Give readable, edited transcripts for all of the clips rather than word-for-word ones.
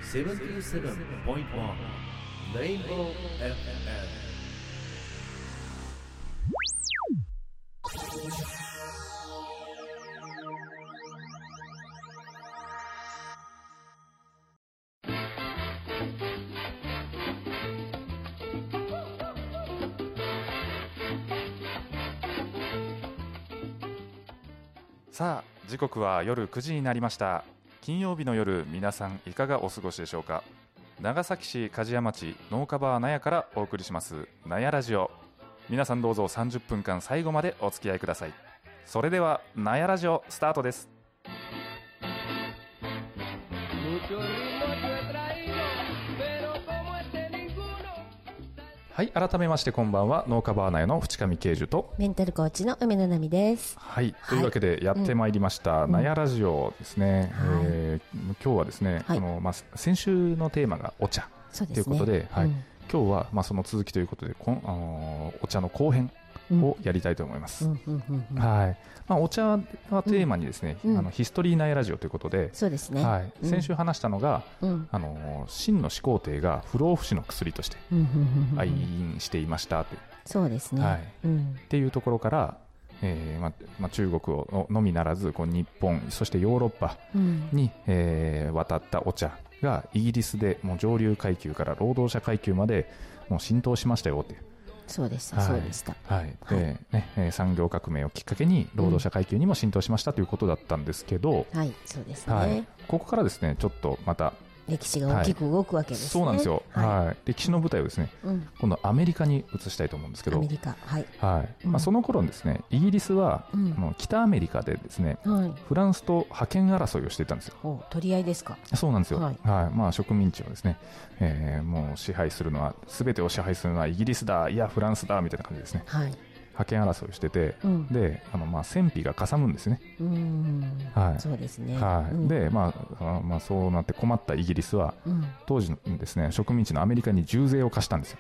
77.1 Rainbow FM。 さあ、時刻は夜9時になりました。金曜日の夜、皆さんいかがお過ごしでしょうか。長崎市梶屋町農家バー納屋からお送りします納屋ラジオ。皆さんどうぞ30分間最後までお付き合いください。それでは納屋ラジオスタートです。はい、改めましてこんばんは。農家バーナーの淵上慶樹とメンタルコーチの梅野奈美です。 はい、というわけでやってまいりました、納屋ラジオですね。今日はですね、先週のテーマがお茶ということで、今日はその続きということでお茶の後編をやりたいと思います。お茶はテーマにですね、ヒストリー納屋ラジオということで、 そうですね。 先週話したのが、秦の始皇帝が不老不死の薬として愛飲していましたという。 そうですね。 っていうところから、中国をのみならず日本そしてヨーロッパに、渡ったお茶がイギリスでもう上流階級から労働者階級までもう浸透しましたよっていう。 そうでした、そうでした。 でね、産業革命をきっかけに労働者階級にも浸透しましたということだったんですけど、 そうですね。 ここからですね、ちょっとまた歴史が大きく動くわけですね。 そうなんですよ。歴史の舞台をですね、今度アメリカに移したいと思うんですけど、 アメリカ、 その頃ですね、イギリスは北アメリカでですね、フランスと覇権争いをしていたんですよ。 取り合いですか。 そうなんですよ。植民地をですね、もう支配するのは、全てを支配するのはイギリスだ、いやフランスだみたいな感じですね。覇権争いをしてて、で、戦費がかさむんですね。 そうですね。 で、そうなって困ったイギリスは、当時のですね、植民地のアメリカに重税を課したんですよ。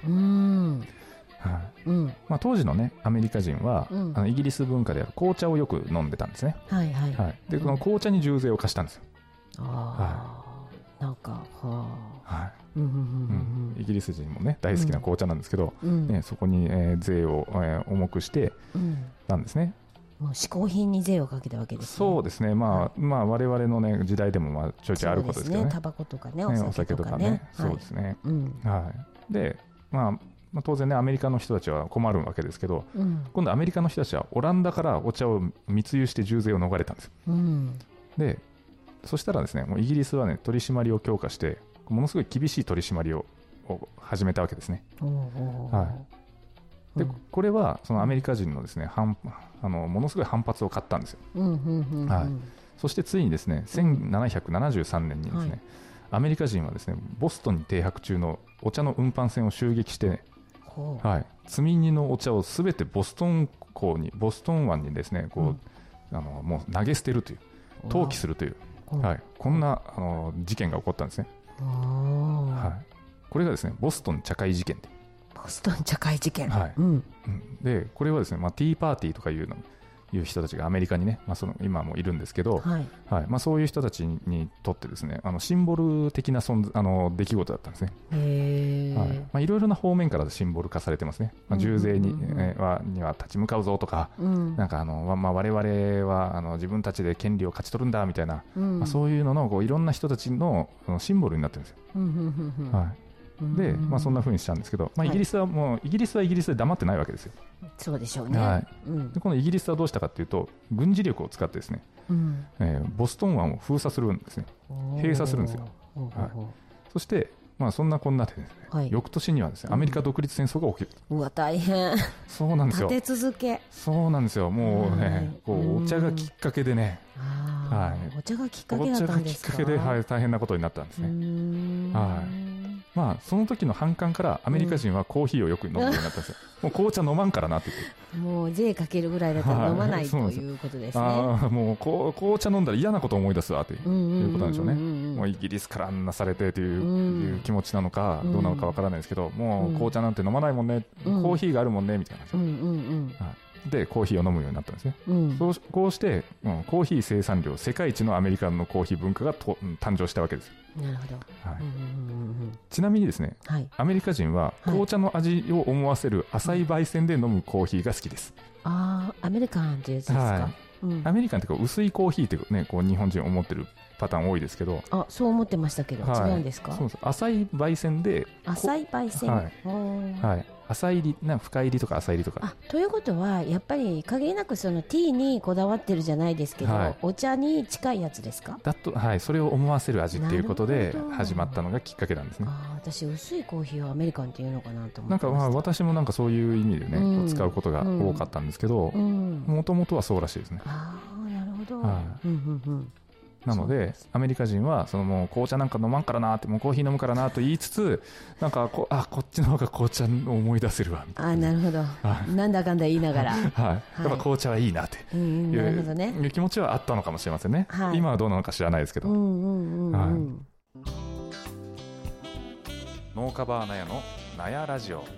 当時のね、アメリカ人は、イギリス文化である紅茶をよく飲んでたんですね。で、この紅茶に重税を課したんですよ。 なんか、 イギリス人もね大好きな紅茶なんですけど、そこに、税を、重くしてたんですね。 もう嗜好品に税をかけたわけですね。 そうですね。我々のね時代でもちょいちょいあることですけどね。 タバコとかね、お酒とかね。 そうですね。で、当然ねアメリカの人たちは困るわけですけど、今度アメリカの人たちはオランダからお茶を密輸して重税を逃れたんですよ。で、そしたらですね、もうイギリスはね取り締まりを強化してものすごい厳しい取り締まりを始めたわけですね。で、これはそのアメリカ人のですねものすごい反発を買ったんですよ。そしてついにですね1773年にですね、アメリカ人はですねボストンに停泊中のお茶の運搬船を襲撃して、積み荷のお茶をすべてボストン湾にですねもう投げ捨てるという投棄するという、こんな事件が起こったんですね。これがですねボストン茶会事件で。 ボストン茶会事件。 で、これはですね、ティーパーティーとかいう人たちがアメリカにね、今もいるんですけど、そういう人たちにとってですね、シンボル的な出来事だったんですね。いろいろな方面からシンボル化されてますね。重税には立ち向かうぞとか、なんか我々は自分たちで権利を勝ち取るんだみたいな、そういうののいろんな人たちのシンボルになってるんですよ。で、そんな風にしたんですけど、イギリスはイギリスで黙ってないわけですよ。 そうでしょうね。 で、このイギリスはどうしたかというと、軍事力を使ってですね、ボストン湾を封鎖するんですね。閉鎖するんですよ。そして、そんなこんなでですね、翌年にはですね、アメリカ独立戦争が起きる。 うわ、大変。 そうなんですよ。 立て続け。 そうなんですよ。もうね、お茶がきっかけでね、 お茶がきっかけだったんですか。 お茶がきっかけで、大変なことになったんですね。その時の反感からアメリカ人はコーヒーをよく飲むようになったんですよ。もう紅茶飲まんからなって言って。 もう税かけるぐらいだったら飲まないということですね。 もう紅茶飲んだら嫌なことを思い出すわということなんでしょうね。もうイギリスからあんなされてという気持ちなのかどうなのかわからないですけど、もう紅茶なんて飲まないもんね、コーヒーがあるもんねみたいな感じでコーヒーを飲むようになったんですね、こうして、コーヒー生産量世界一のアメリカのコーヒー文化が誕生したわけです。 なるほど、 ちなみにですね、アメリカ人は紅茶の味を思わせる浅い焙煎で飲むコーヒーが好きです。 アメリカンっていうやつですか。 アメリカンって薄いコーヒーってね、こう日本人思ってるパターン多いですけど、 そう思ってましたけど、違うんですか。 そうです。浅い焙煎で、 浅い焙煎、 浅入り深入りとか浅入りとか。 ということはやっぱり限りなくそのティーにこだわってるじゃないですけど、お茶に近いやつですか。 それを思わせる味っていうことで始まったのがきっかけなんですね。 私薄いコーヒーをアメリカンっていうのかなと思ってました。 私もそういう意味でね、使うことが多かったんですけど、もともとはそうらしいですね。 なるほど。 なのでアメリカ人はもう紅茶なんか飲まんからなって、もうコーヒー飲むからなと言いつつ、こっちの方が紅茶を思い出せるわみたいな。 なるほど、なんだかんだ言いながらやっぱ紅茶はいいなっていう気持ちはあったのかもしれませんね。今はどうなのか知らないですけど。農家バーナヤのナヤラジオ。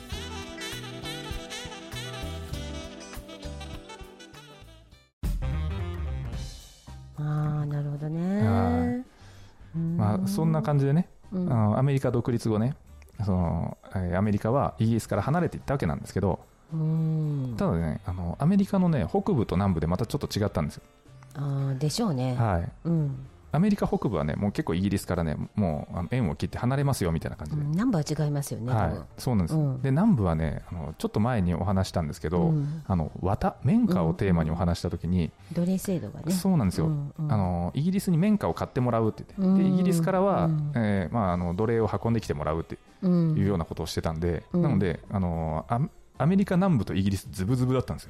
なるほどね。 そんな感じでね、アメリカ独立後ね、アメリカはイギリスから離れていったわけなんですけど、ただね、アメリカのね北部と南部でまたちょっと違ったんですよ。 でしょうね。アメリカ北部はね、もう結構イギリスからね、もう縁を切って離れますよみたいな感じで、 南部は違いますよね。 そうなんです。で南部はね、ちょっと前にお話したんですけど、綿花をテーマにお話したときに、 奴隷制度がね、 そうなんですよ。イギリスに綿花を買ってもらうって言って、でイギリスからは奴隷を運んできてもらうっていうようなことをしてたんで、なのでアメリカ南部とイギリスズブズブだったんですよ。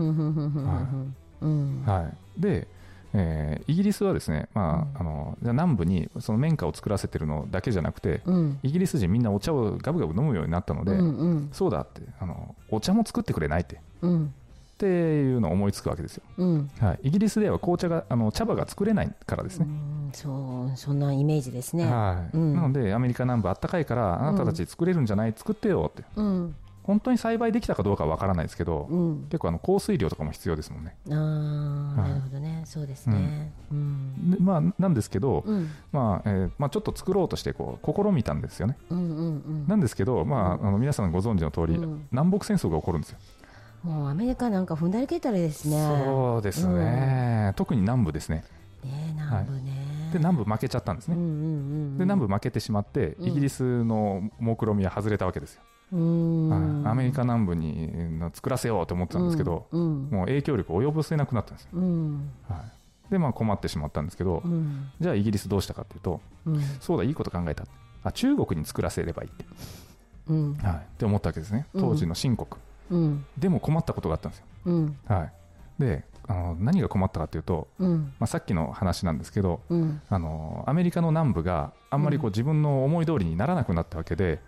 でイギリスはですね、南部にその綿花を作らせてるのだけじゃなくて、イギリス人みんなお茶をガブガブ飲むようになったので、そうだってお茶も作ってくれないって、っていうのを思いつくわけですよ。イギリスでは紅茶が茶葉が作れないからですね。 そんなイメージですね。 なのでアメリカ南部あったかいからあなたたち作れるんじゃない、作ってよって。本当に栽培できたかどうかは分からないですけど、結構降水量とかも必要ですもんね。 なるほどね、そうですね。 なんですけど、ちょっと作ろうとして試みたんですよね。なんですけど、皆さんご存知の通り、南北戦争が起こるんですよ。 もうアメリカなんか踏んだり蹴ったりですね。 そうですね、特に南部ですね。 南部ね。 で南部負けちゃったんですね。で南部負けてしまってイギリスの目論見は外れたわけですよ。アメリカ南部に作らせようと思ってたんですけど、もう影響力を及ぼせなくなったんですよ。で困ってしまったんですけど、じゃあイギリスどうしたかというと、そうだ、いいこと考えた。中国に作らせればいいって、って思ったわけですね。当時の清国、でも困ったことがあったんですよ。で何が困ったかというと、さっきの話なんですけど、アメリカの南部があんまり自分の思い通りにならなくなったわけで、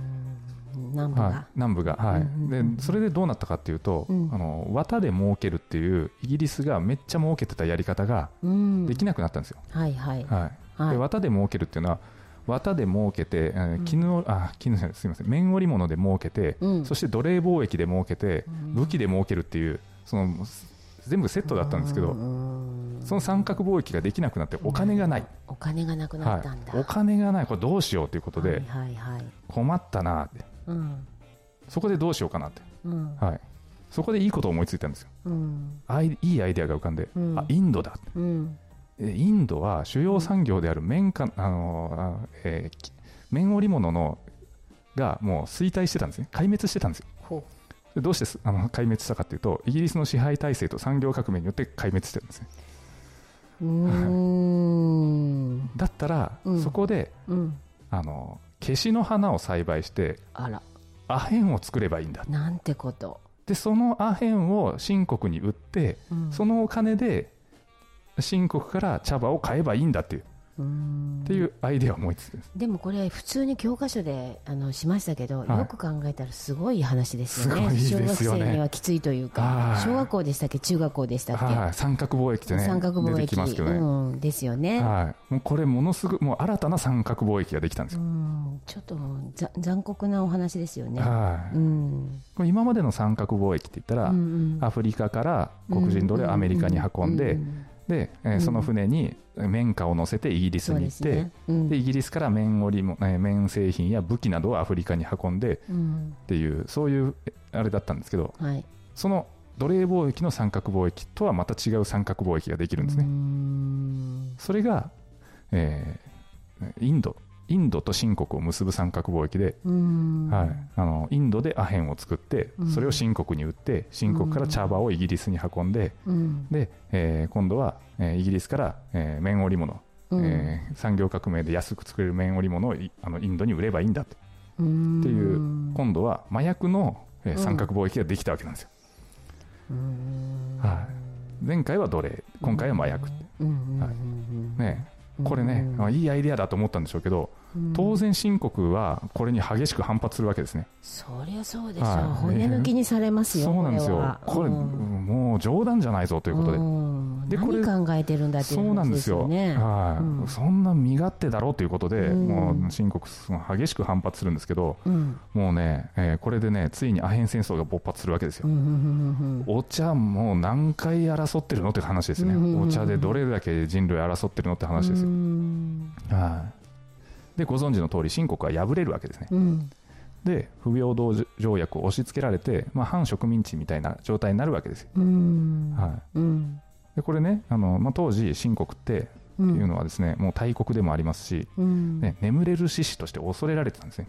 南部が、でそれでどうなったかというと、綿で儲けるっていうイギリスがめっちゃ儲けてたやり方ができなくなったんですよ。で綿で儲けるっていうのは、綿で儲けて、すいません、綿織物で儲けて、そして奴隷貿易で儲けて、武器で儲けるっていう、全部セットだったんですけど、その三角貿易ができなくなって、お金がない、 お金がなくなったんだ。 お金がない、これどうしようということで、困ったなって、そこでどうしようかなって、そこでいいことを思いついたんですよ。いいアイデアが浮かんで、インドだ、インドは主要産業である綿織物がもう衰退してたんですね。壊滅してたんですよ。どうして壊滅したかというと、イギリスの支配体制と産業革命によって壊滅してるんですね。だったら、そこで、ケシの花を栽培してアヘンを作ればいいんだ。 なんてこと。 でそのアヘンを清国に売って、そのお金で清国から茶葉を買えばいいんだっていう、 っていうアイデアを思いつつです。 でもこれ普通に教科書でしましたけど、よく考えたらすごい話ですよね。小学生にはきついというか、小学校でしたっけ、中学校でしたっけ、 三角貿易ってね、出てきますけどね、 ですよね。 もうこれものすごくもう新たな三角貿易ができたんですよ。 ちょっと残酷なお話ですよね。 これ今までの三角貿易って言ったら、アフリカから黒人奴隷をアメリカに運んで、でその船に綿花を乗せてイギリスに行って、でイギリスから綿製品や武器などをアフリカに運んで、っていうそういうあれだったんですけど、その奴隷貿易の三角貿易とはまた違う三角貿易ができるんですね。それが、インドと新国を結ぶ三角貿易で、インドでアヘンを作って、それを新国に売って、新国から茶葉をイギリスに運んで、で今度は、イギリスから、綿織物、産業革命で安く作れる綿織物をインドに売ればいいんだっていう、今度は麻薬の、三角貿易ができたわけなんですよ。前回は奴隷、今回は麻薬って。これね、いいアイデアだと思ったんでしょうけど、当然新国はこれに激しく反発するわけですね。 そりゃそうでしょう、骨抜きにされますよ。 そうなんですよ。これもう冗談じゃないぞということで、 何考えてるんだっていう話ですよね。 そんな身勝手だろうということで、もう新国激しく反発するんですけど、もうね、これでね、ついにアヘン戦争が勃発するわけですよ。お茶もう何回争ってるのって話ですね。お茶でどれだけ人類争ってるのって話ですよ。でご存知の通り新国は敗れるわけですね。で不平等条約を押し付けられて、反植民地みたいな状態になるわけですよ。でこれね、当時新国っていうのはですね、もう大国でもありますし、眠れる獅子として恐れられてたんですね。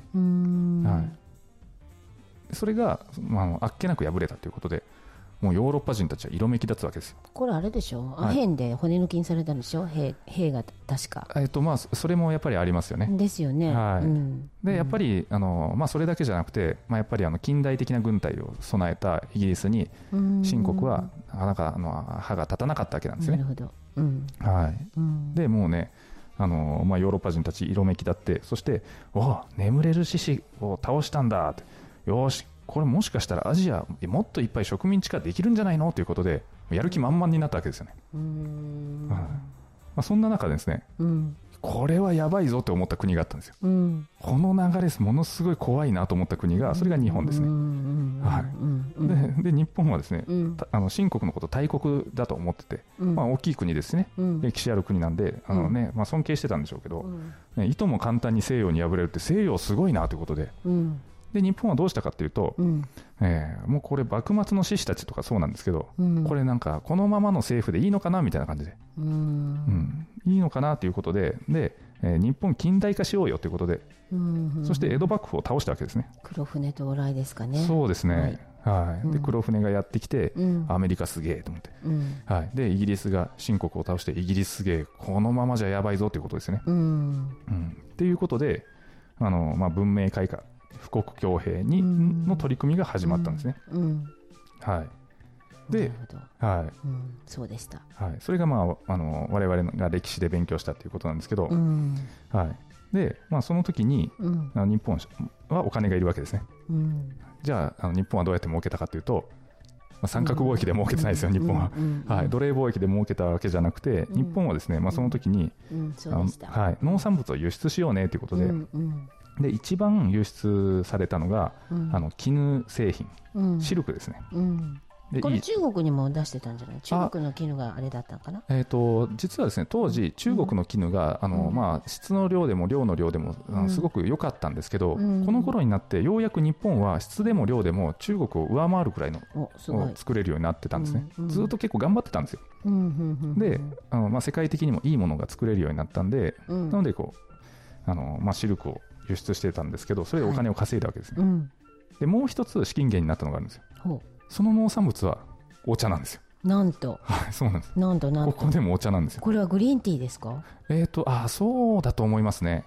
それが、あっけなく敗れたということで、もうヨーロッパ人たちは色めき立つわけですよ。 これあれでしょ、アヘンで骨抜きにされたんでしょ、兵が確か。 それもやっぱりありますよね。 ですよね。 でやっぱりそれだけじゃなくて、やっぱり近代的な軍隊を備えたイギリスに新国はなかなか歯が立たなかったわけなんですね。 なるほど。 でもうね、ヨーロッパ人たち色めき立って、そして眠れる獅子を倒したんだって、よしこれもしかしたらアジアもっといっぱい植民地化できるんじゃないのということでやる気満々になったわけですよね。そんな中でですね、これはやばいぞと思った国があったんですよ。この流れものすごい怖いなと思った国が、それが日本ですね。で日本はですね、新国のこと大国だと思ってて、大きい国ですね、歴史ある国なんで尊敬してたんでしょうけど、いとも簡単に西洋に敗れるって西洋すごいなということで、で日本はどうしたかというと、もうこれ幕末の志士たちとかそうなんですけど、これなんかこのままの政府でいいのかなみたいな感じで、いいのかなということで、日本近代化しようよということで、そして江戸幕府を倒したわけですね。 黒船到来ですかね。 そうですね。で黒船がやってきて、アメリカすげえと思って、でイギリスが新国を倒して、イギリスすげえ、このままじゃやばいぞということですね。っていうことで文明開化、富国強兵の取り組みが始まったんですね。で、 そうでした。 それが我々が歴史で勉強したということなんですけど、でその時に日本はお金がいるわけですね。じゃあ日本はどうやって儲けたかというと、三角貿易で儲けてないですよ、日本は。奴隷貿易で儲けたわけじゃなくて、日本はですね、その時に農産物を輸出しようねということで、で一番輸出されたのが絹製品、シルクですね。 これ中国にも出してたんじゃない？中国の絹があれだったのかな。 実はですね、当時中国の絹が質の量でも量の量でもすごく良かったんですけど、この頃になってようやく日本は質でも量でも中国を上回るくらいのを作れるようになってたんですね。ずっと結構頑張ってたんですよ。で世界的にもいいものが作れるようになったんで、なのでシルクを輸出してたんですけど、それでお金を稼いだわけですね。でもう一つ資金源になったのがあるんですよ。その農産物はお茶なんですよ。 なんと。 そうなんです。 なんとここでもお茶なんですよ。 これはグリーンティーですか？ そうだと思いますね。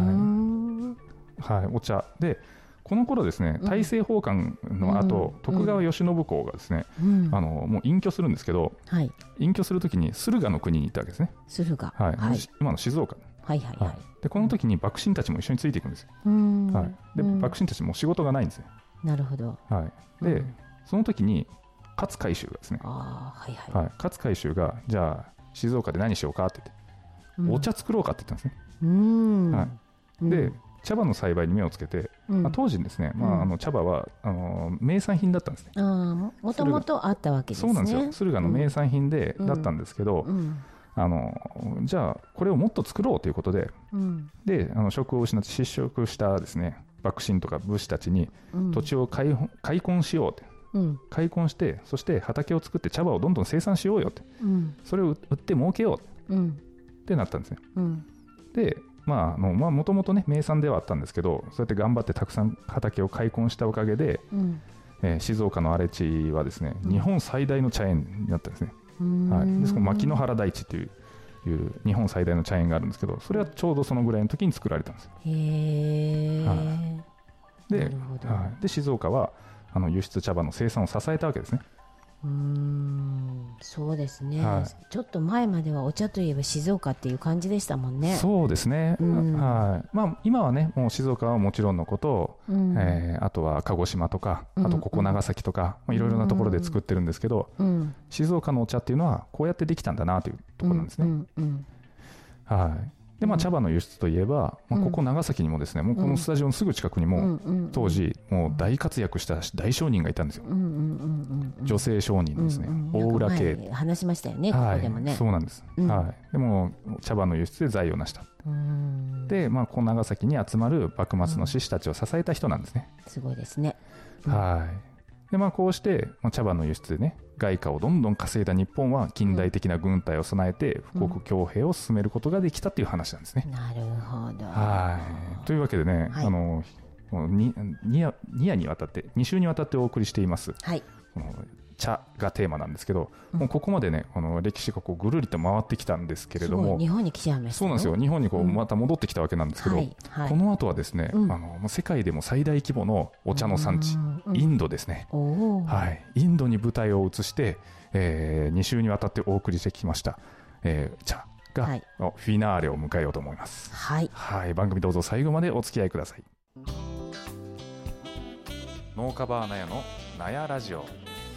お茶で、この頃ですね、大政奉還の後、徳川慶喜公がですね、もう隠居するんですけど、隠居するときに駿河の国に行ったわけですね。 駿河、 今の静岡。 はいはいはい。 でこの時に幕臣たちも一緒についていくんですよ。はい、で幕臣たちも仕事がないんですよ。 なるほど。 はい、で、その時に勝海舟がですね、 はいはい。 勝海舟がじゃあ静岡で何しようかって言って、お茶作ろうかって言ったんですね。はい、で茶葉の栽培に目をつけて、当時ですね、茶葉は名産品だったんですね。 もともとあったわけですね。 そうなんですよ。駿河の名産品だったんですけど、じゃあこれをもっと作ろうということで、で職を失って失職したですね幕臣とか武士たちに土地を開墾しようって、開墾して、そして畑を作って茶葉をどんどん生産しようよって、それを売って儲けようってなったんですね。でもともとね名産ではあったんですけど、そうやって頑張ってたくさん畑を開墾したおかげで、静岡の荒地はですね、日本最大の茶園になったんですね。ですから牧之原台地という日本最大の茶園があるんですけど、それはちょうどそのぐらいの時に作られたんです。で静岡は輸出茶葉の生産を支えたわけですね。 そうですね、ちょっと前まではお茶といえば静岡っていう感じでしたもんね。 そうですね、今はねもう静岡はもちろんのこと、あとは鹿児島とか、あとここ長崎とか、いろいろなところで作ってるんですけど、静岡のお茶っていうのはこうやってできたんだなというところなんですね。で茶葉の輸出といえば、ここ長崎にもですね、もうこのスタジオのすぐ近くにも、当時もう大活躍した大商人がいたんですよ。女性商人ですね、大浦家。 話しましたよね、ここでもね。 そうなんです。でも茶葉の輸出で財を成した。でここ長崎に集まる幕末の志士たちを支えた人なんですね。 すごいですね。 でこうして茶葉の輸出でね外貨をどんどん稼いだ日本は近代的な軍隊を備えて富国強兵を進めることができたという話なんですね。 なるほど。 というわけでね、2夜にわたって2週にわたってお送りしています、この茶がテーマなんですけど、もうここまでね歴史がぐるりと回ってきたんですけれども、 日本に来ちゃいました。 そうなんですよ。日本にまた戻ってきたわけなんですけど、この後はですね、世界でも最大規模のお茶の産地、インドですね。インドに舞台を移して、2週にわたってお送りしてきました、茶が、フィナーレを迎えようと思います。番組どうぞ最後までお付き合いください。農家バーナヤのナヤラジオ。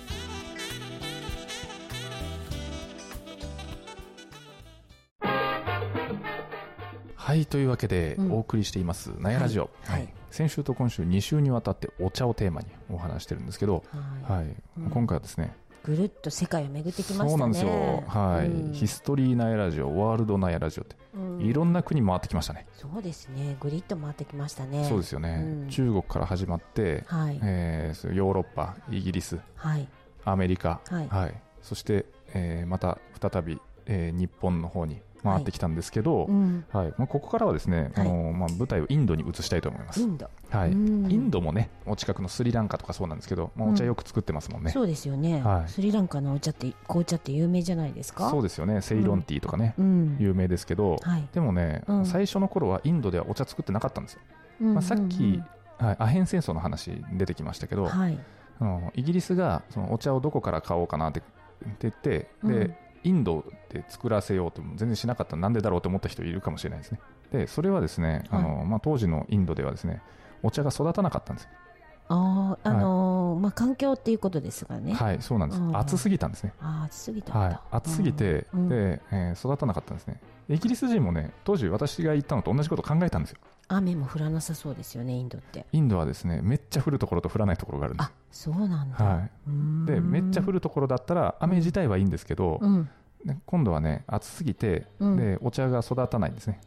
というわけでお送りしていますナヤラジオ、先週と今週2週にわたってお茶をテーマにお話してるんですけど、今回はですねぐるっと世界を巡ってきましたね。 そうなんですよ。ヒストリーナヤラジオ、ワールドナヤラジオって、いろんな国回ってきましたね。 そうですね、ぐりっと回ってきましたね。 そうですよね、中国から始まって、ヨーロッパ、イギリス、アメリカ、そして、また再び、日本の方に回ってきたんですけど、ここからはですね、舞台をインドに移したいと思います。インドもねお近くのスリランカとかそうなんですけど、お茶よく作ってますもんね。 そうですよね、スリランカの紅茶って有名じゃないですか。 そうですよね、セイロンティーとかね、有名ですけど、でもね、最初の頃はインドではお茶作ってなかったんですよ。さっき、アヘン戦争の話出てきましたけど、イギリスがそのお茶をどこから買おうかなって言って、でインドで作らせようとも全然しなかったらなんでだろうと思った人いるかもしれないですね。でそれはですね、当時のインドではですねお茶が育たなかったんですよ。 環境っていうことですがね。 そうなんです。暑すぎたんですね。 暑すぎたんだ。 暑すぎて、で育たなかったんですね。イギリス人もね当時私が言ったのと同じことを考えたんですよ。 雨も降らなさそうですよね、インドって。 インドはですねめっちゃ降るところと降らないところがあるんです。 そうなんだ。 でめっちゃ降るところだったら雨自体はいいんですけど、今度はね暑すぎて、でお茶が育たないんですね。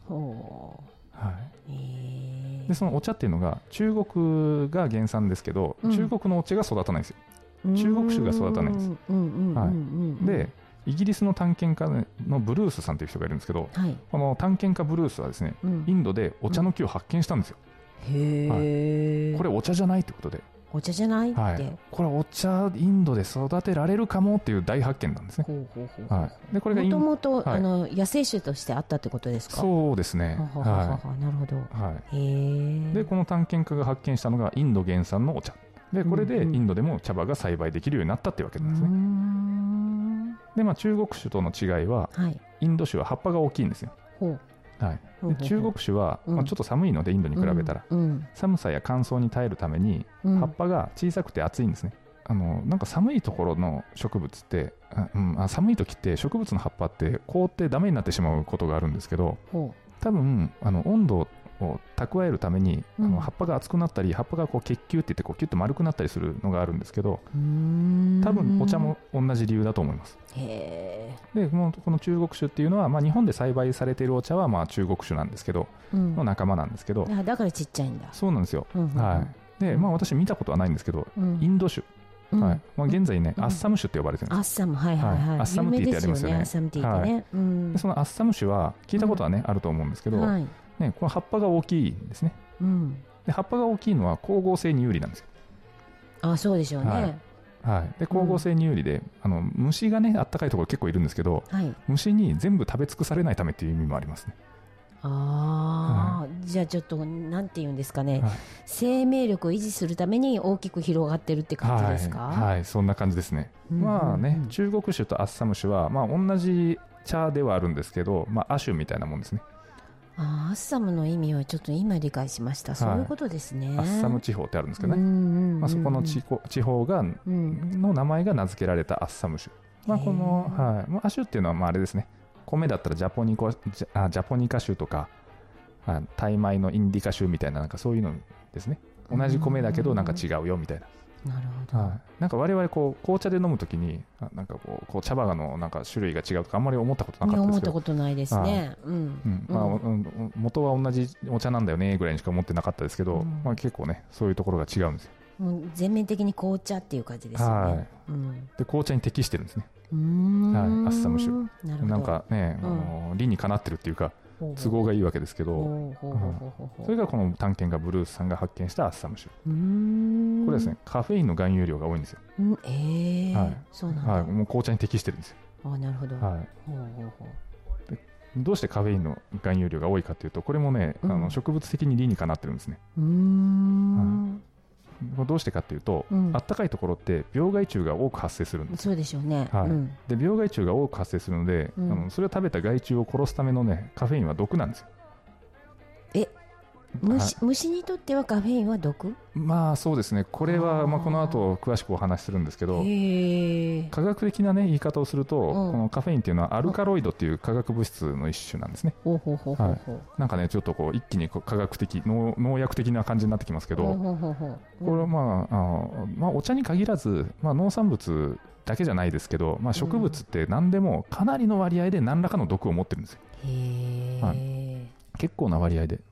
でそのお茶っていうのが中国が原産ですけど、中国のお茶が育たないんですよ。中国酒が育たないんです。でイギリスの探検家のブルースさんという人がいるんですけど、この探検家ブルースはですね、インドでお茶の木を発見したんですよ。これお茶じゃないってことで、 お茶じゃないって、 これお茶インドで育てられるかもっていう大発見なんですね。でこれがもともと野生種としてあったってことですか。 そうですね。 なるほど。 でこの探検家が発見したのがインド原産のお茶で、これでインドでも茶葉が栽培できるようになったっていうわけなんですね。で中国種との違いは、インド種は葉っぱが大きいんですよ。 はい、で中国種は、ちょっと寒いのでインドに比べたら、寒さや乾燥に耐えるために、葉っぱが小さくて厚いんですね。なんか寒いところの植物って、寒い時って植物の葉っぱって凍ってダメになってしまうことがあるんですけど、多分温度を蓄えるために、葉っぱが厚くなったり、葉っぱがこう結球っていってこうキュッと丸くなったりするのがあるんですけど、多分お茶も同じ理由だと思います。でこの中国種っていうのは、日本で栽培されているお茶は中国種なんですけど、の仲間なんですけど、 だからちっちゃいんだ。 そうなんですよ。で私見たことはないんですけど、インド種、現在ね、アッサム種って呼ばれてるんです。 アッサム、アッサムティーってありますよね。アッサムティーってね。 でそのアッサム種は聞いたことはね、あると思うんですけど、この葉っぱが大きいんですね。で葉っぱが大きいのは光合成に有利なんですよ。 そうでしょうね。 で光合成に有利で、虫がねあったかいところ結構いるんですけど、虫に全部食べ尽くされないためっていう意味もありますね。 じゃあちょっとなんていうんですかね、生命力を維持するために大きく広がってるって感じですか？そんな感じですね。中国種とアッサム種は、同じ茶ではあるんですけど、亜種みたいなもんですね。 アッサムの意味はちょっと今理解しました。そういうことですね。 アッサム地方ってあるんですけどね、そこの地方がの名前が名付けられたアッサム種。この亜種っていうのはあれですね、米だったらジャポニカ種とか、タイ米のインディカ種みたいな、なんかそういうのですね。同じ米だけどなんか違うよみたいな。 なるほど。 なんか我々紅茶で飲むときになんかこう茶葉のなんか種類が違うとかあんまり思ったことなかったですけど。 思ったことないですね。 元は同じお茶なんだよねぐらいにしか思ってなかったですけど、結構ねそういうところが違うんですよ。 もう全面的に紅茶っていう感じですよね。 で紅茶に適してるんですね。アッサム種。なんかね、理にかなってるっていうか都合がいいわけですけど、それがこの探検家ブルースさんが発見したアッサム種。これですね、カフェインの含有量が多いんですよ。 そうなんだ。 もう紅茶に適してるんですよ。 なるほど。 どうしてカフェインの含有量が多いかというと、これもね、植物的に理にかなってるんですね。どうしてかというと、あったかいところって病害虫が多く発生するんです。 そうでしょうね。 で病害虫が多く発生するので、それを食べた害虫を殺すためのねカフェインは毒なんですよ。 虫にとってはカフェインは毒？ そうですね。これはこの後詳しくお話しするんですけど、科学的なね言い方をすると、このカフェインっていうのはアルカロイドっていう化学物質の一種なんですね。なんかねちょっと一気に化学的農薬的な感じになってきますけど、これはお茶に限らず、農産物だけじゃないですけど、植物って何でもかなりの割合で何らかの毒を持ってるんですよ。結構な割合で。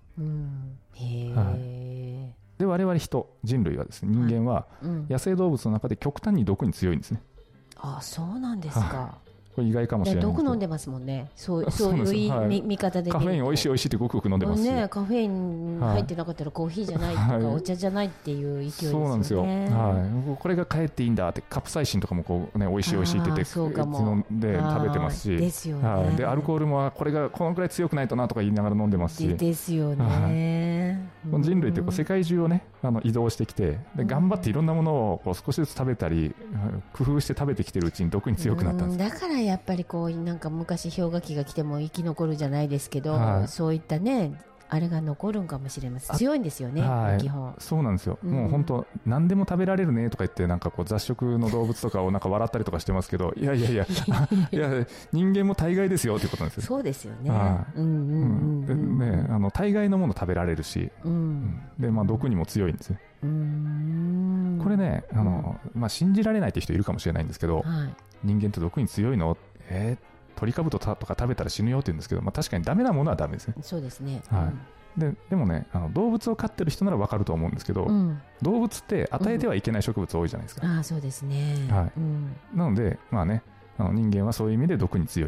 で我々人類はですね、人間は野生動物の中で極端に毒に強いんですね。 そうなんですか。 これ意外かもしれないんですけど、 毒飲んでますもんね。そういう見方でカフェインおいしいおいしいってごくごく飲んでますし、 カフェイン入ってなかったらコーヒーじゃないとかお茶じゃないっていう勢いですよね。 そうなんですよ。これがかえっていいんだって、カプサイシンとかもおいしいおいしいって言って飲んで食べてますし、 ですよね。 でアルコールもこれがこのくらい強くないとなとか言いながら飲んでますし、 ですよね。 人類って世界中をね移動してきて、で頑張っていろんなものを少しずつ食べたり工夫して食べてきてるうちに毒に強くなったんです。 だからやっぱりなんか昔氷河期が来ても生き残るじゃないですけど、そういったねあれが残るんかもしれません。強いんですよね、基本。そうなんですよ。もう本当何でも食べられるねとか言って、なんか雑食の動物とかをなんか笑ったりとかしてますけど、いや人間も大概ですよっていうことなんですよ。そうですよね。大概のもの食べられるし、で毒にも強いんですね。これね信じられないって人いるかもしれないんですけど、人間って毒に強いの？トリカブトとか食べたら死ぬよって言うんですけど、確かにダメなものはダメですね。そうですね。でもね、動物を飼ってる人なら分かると思うんですけど、動物って与えてはいけない植物多いじゃないですか。そうですね。なので人間はそういう意味で毒に強い。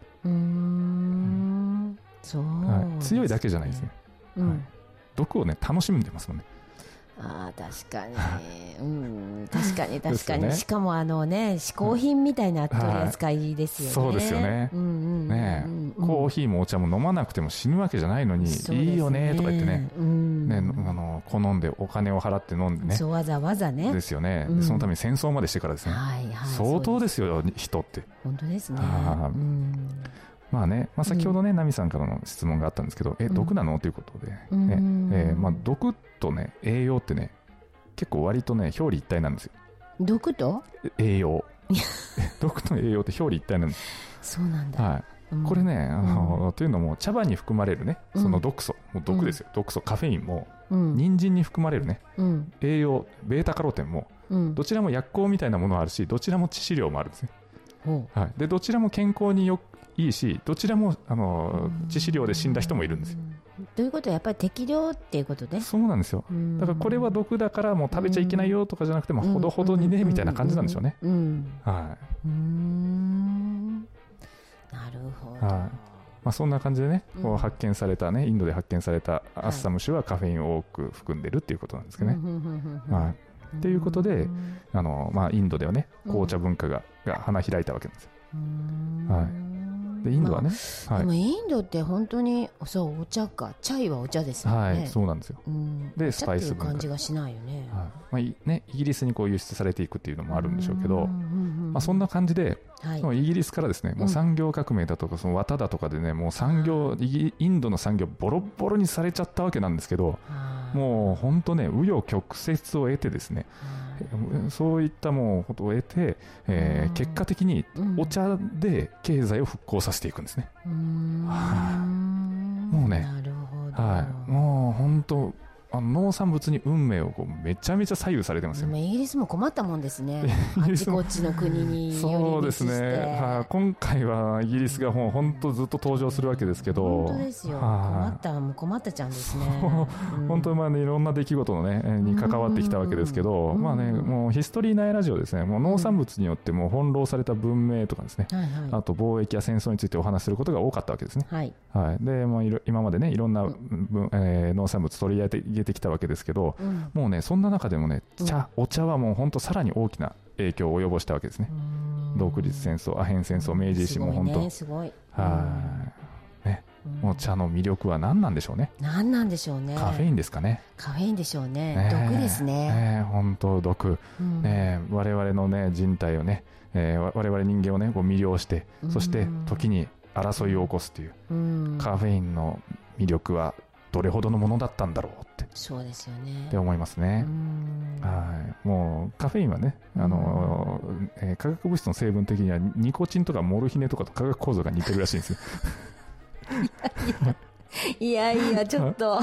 強いだけじゃないですね。毒をね楽しんでますもんね。確かに、確かに、しかも嗜好品みたいな取り扱いですよね。そうですよね。コーヒーもお茶も飲まなくても死ぬわけじゃないのに、いいよねとか言ってね、好んでお金を払って飲んでね、わざわざねですよね。そのために戦争までしてからですね。相当ですよ人って。本当ですね。 まあね、先ほどね、ナミさんからの質問があったんですけど、毒なのということで、毒とね、栄養ってね、結構割とね、表裏一体なんですよ。 毒と栄養。毒と栄養って表裏一体なんです。 そうなんだ。 はい。これね、というのも、茶葉に含まれるね、その毒素、もう毒ですよ。毒素、カフェインも、人参に含まれるね、栄養、ベータカロテンも、どちらも薬効みたいなものがあるし、どちらも致死量もあるんですね。はい。で、どちらも健康にいいし、どちらも致死量で死んだ人もいるんですよ。 ということはやっぱり適量っていうことね。 そうなんですよ。だからこれは毒だからもう食べちゃいけないよとかじゃなくても、ほどほどにねみたいな感じなんでしょうね。はい。 なるほど。 はい。そんな感じでね、こう発見されたね、インドで発見されたアッサム種はカフェインを多く含んでるっていうことなんですけどね。はい。ということで、インドではね、紅茶文化が花開いたわけなんですよ。はい。でインドはね、 でもインドって本当にそうお茶か、チャイはお茶ですよね。 はい、そうなんですよ。でスパイス文化、 感じがしないよね。 ね、イギリスにこう輸出されていくっていうのもあるんでしょうけど、そんな感じで、イギリスからですね、もう産業革命だとかその綿だとかでね、もうインドの産業ボロボロにされちゃったわけなんですけど、もう本当ね、紆余曲折を得てですね、そういったもうことを得て、結果的にお茶で経済を復興させていくんですね。もうね、もう本当農産物に運命をこうめちゃめちゃ左右されてますよ。 イギリスも困ったもんですね。あっちこっちの国にそうですね。今回はイギリスがもう本当ずっと登場するわけですけど、 本当ですよ。困ったちゃんですね。 本当にいろんな出来事のねに関わってきたわけですけど、もうヒストリー内ラジオですね。もう農産物によってもう翻弄された文明とかですね。あと貿易や戦争についてお話しすることが多かったわけですね。はい。でもう今までねいろんな農産物取り上げてきたわけですけど、もうねそんな中でもねお茶はもう本当さらに大きな影響を及ぼしたわけですね。独立戦争、アヘン戦争、明治維新も本当、 すごい。 ね、お茶の魅力は何なんでしょうね。 何なんでしょうね。 カフェインですかね。 カフェインでしょうね。毒ですね。 本当毒。我々のね人体をね、我々人間をねこう魅了して、そして時に争いを起こすというカフェインの魅力はどれほどのものだったんだろうって。 そうですよね。 って思いますね。もうカフェインはね、化学物質の成分的にはニコチンとかモルヒネとかと化学構造が似てるらしいんですよ。 いやちょっと。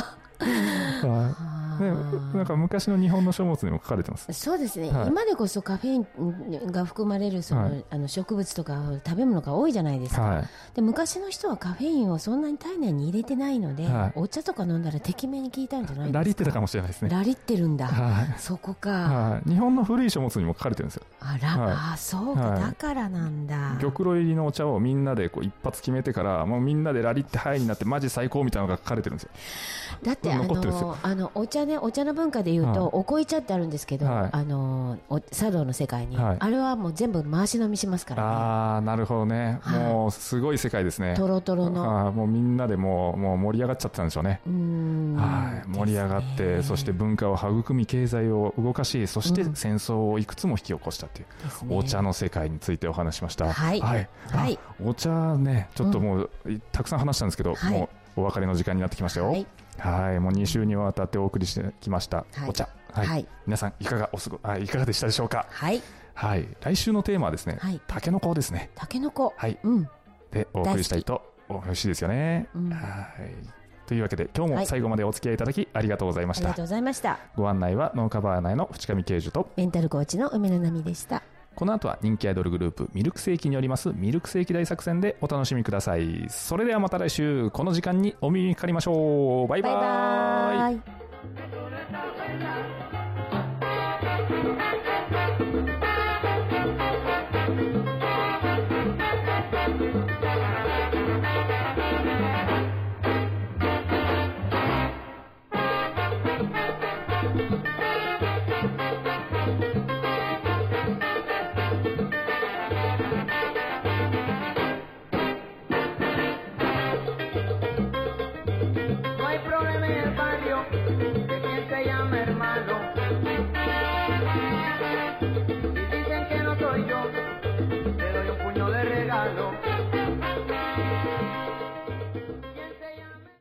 なんか昔の日本の書物にも書かれてます。 そうですね、今でこそカフェインが含まれる植物とか食べ物が多いじゃないですか。で昔の人はカフェインをそんなに体内に入れてないので、お茶とか飲んだらてきめんに効いたんじゃないですか。 ラリってたかもしれないですね。 ラリってるんだ。そこか。 日本の古い書物にも書かれてるんですよ。 そうか、だからなんだ。 玉露入りのお茶をみんなでこう一発決めてから、もうみんなでラリってハイになってマジ最高みたいなのが書かれてるんですよ。 だってお茶の文化でいうと、お濃茶ってあるんですけど、茶道の世界に、あれはもう全部回し飲みしますからね。 なるほどね。もうすごい世界ですね。 トロトロの。 もうみんなでもう盛り上がっちゃってたんでしょうね。盛り上がって、そして文化を育み経済を動かし、そして戦争をいくつも引き起こしたっていう、お茶の世界についてお話しました。お茶ね、ちょっともうたくさん話したんですけど、もうお別れの時間になってきましたよ。もう2週にわたってお送りしてきましたお茶。皆さんいかがでしたでしょうか。来週のテーマはですね、タケノコですね。 タケノコ。 でお送りしたいとよろしいですよね。というわけで今日も最後までお付き合いいただきありがとうございました。 ありがとうございました。 ご案内は農家バーナーの淵上慶樹とメンタルコーチの梅野奈美でした。 この後は人気アイドルグループミルクセーキによりますミルクセーキ大作戦でお楽しみください。それではまた来週この時間にお耳にかかりましょう。バイバイ。